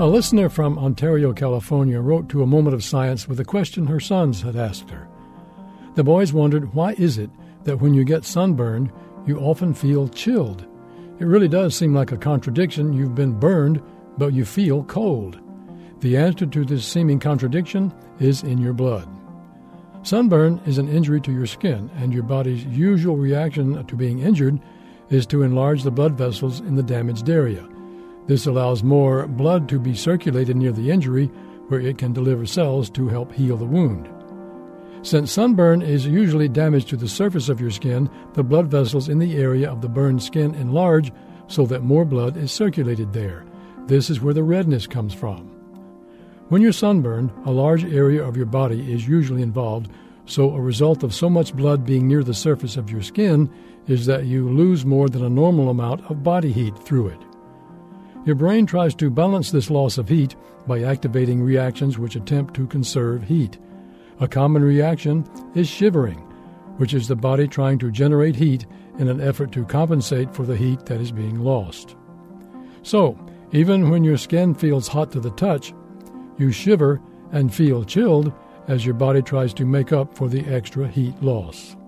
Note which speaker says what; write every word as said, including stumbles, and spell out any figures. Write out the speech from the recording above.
Speaker 1: A listener from Ontario, California, wrote to A Moment of Science with a question her sons had asked her. The boys wondered, why is it that when you get sunburned, you often feel chilled? It really does seem like a contradiction. You've been burned, but you feel cold. The answer to this seeming contradiction is in your blood. Sunburn is an injury to your skin, and your body's usual reaction to being injured is to enlarge the blood vessels in the damaged area. This allows more blood to be circulated near the injury, where it can deliver cells to help heal the wound. Since sunburn is usually damage to the surface of your skin, the blood vessels in the area of the burned skin enlarge so that more blood is circulated there. This is where the redness comes from. When you're sunburned, a large area of your body is usually involved, so a result of so much blood being near the surface of your skin is that you lose more than a normal amount of body heat through it. Your brain tries to balance this loss of heat by activating reactions which attempt to conserve heat. A common reaction is shivering, which is the body trying to generate heat in an effort to compensate for the heat that is being lost. So, even when your skin feels hot to the touch, you shiver and feel chilled as your body tries to make up for the extra heat loss.